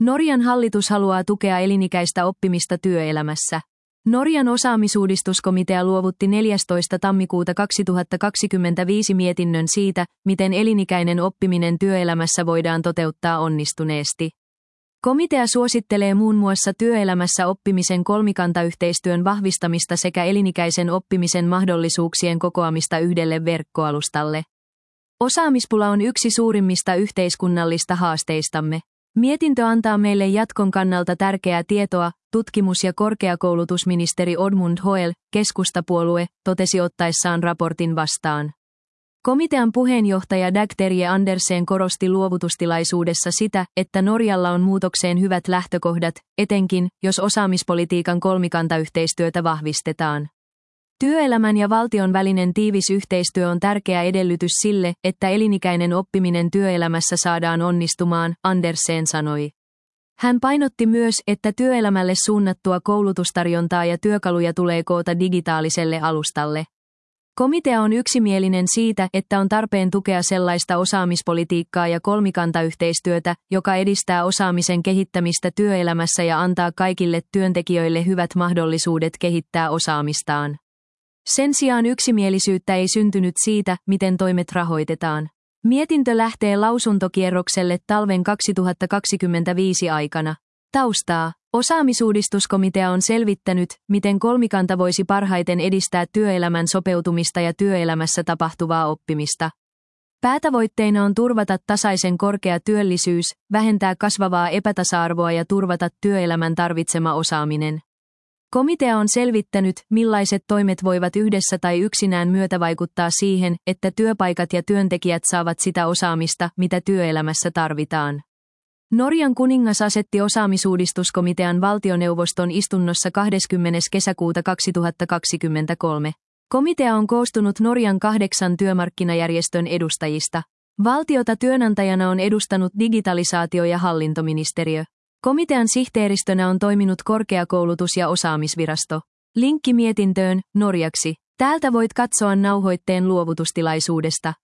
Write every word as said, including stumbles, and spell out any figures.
Norjan hallitus haluaa tukea elinikäistä oppimista työelämässä. Norjan osaamisuudistuskomitea luovutti neljästoista tammikuuta kaksituhattakaksikymmentäviisi mietinnön siitä, miten elinikäinen oppiminen työelämässä voidaan toteuttaa onnistuneesti. Komitea suosittelee muun muassa työelämässä oppimisen kolmikantayhteistyön vahvistamista sekä elinikäisen oppimisen mahdollisuuksien kokoamista yhdelle verkkoalustalle. Osaamispula on yksi suurimmista yhteiskunnallista haasteistamme. Mietintö antaa meille jatkon kannalta tärkeää tietoa, tutkimus- ja korkeakoulutusministeri Oddmund Hoel, keskustapuolue, totesi ottaessaan raportin vastaan. Komitean puheenjohtaja Dag Terje Andersen korosti luovutustilaisuudessa sitä, että Norjalla on muutokseen hyvät lähtökohdat, etenkin, jos osaamispolitiikan kolmikantayhteistyötä vahvistetaan. Työelämän ja valtion välinen tiivis yhteistyö on tärkeä edellytys sille, että elinikäinen oppiminen työelämässä saadaan onnistumaan, Andersen sanoi. Hän painotti myös, että työelämälle suunnattua koulutustarjontaa ja työkaluja tulee koota digitaaliselle alustalle. Komitea on yksimielinen siitä, että on tarpeen tukea sellaista osaamispolitiikkaa ja kolmikantayhteistyötä, joka edistää osaamisen kehittämistä työelämässä ja antaa kaikille työntekijöille hyvät mahdollisuudet kehittää osaamistaan. Sen sijaan yksimielisyyttä ei syntynyt siitä, miten toimet rahoitetaan. Mietintö lähtee lausuntokierrokselle talven kaksituhattakaksikymmentäviisi aikana. Taustaa. Osaamisuudistuskomitea on selvittänyt, miten kolmikanta voisi parhaiten edistää työelämän sopeutumista ja työelämässä tapahtuvaa oppimista. Päätavoitteina on turvata tasaisen korkea työllisyys, vähentää kasvavaa epätasa-arvoa ja turvata työelämän tarvitsema osaaminen. Komitea on selvittänyt, millaiset toimet voivat yhdessä tai yksinään myötävaikuttaa siihen, että työpaikat ja työntekijät saavat sitä osaamista, mitä työelämässä tarvitaan. Norjan kuningas asetti osaamisuudistuskomitean valtioneuvoston istunnossa kahdeskymmenes kesäkuuta kaksituhattakaksikymmentäkolme. Komitea on koostunut Norjan kahdeksan työmarkkinajärjestön edustajista. Valtiota työnantajana on edustanut digitalisaatio- ja hallintoministeriö. Komitean sihteeristönä on toiminut korkeakoulutus- ja osaamisvirasto. Linkki mietintöön, norjaksi. Täältä voit katsoa nauhoitteen luovutustilaisuudesta.